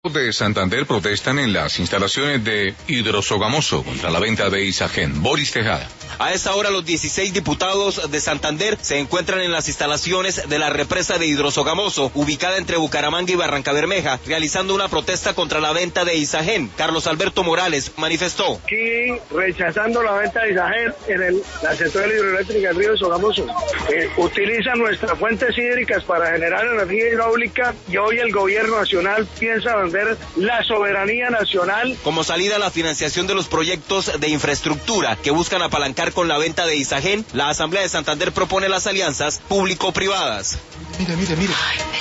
De Santander protestan en las instalaciones de Hidrosogamoso contra la venta de Isagen. Boris Tejada. A esta hora los 16 diputados de Santander se encuentran en las instalaciones de la represa de Hidrosogamoso, ubicada entre Bucaramanga y Barrancabermeja, realizando una protesta contra la venta de Isagen. Carlos Alberto Morales manifestó. Aquí rechazando la venta de Isagen en la central hidroeléctrica del río Sogamoso. Utilizan nuestras fuentes hídricas para generar energía hidráulica y hoy el gobierno nacional piensa vender la soberanía nacional. Como salida a la financiación de los proyectos de infraestructura que buscan apalancar con la venta de Isagen, la Asamblea de Santander propone las alianzas público-privadas. Mira.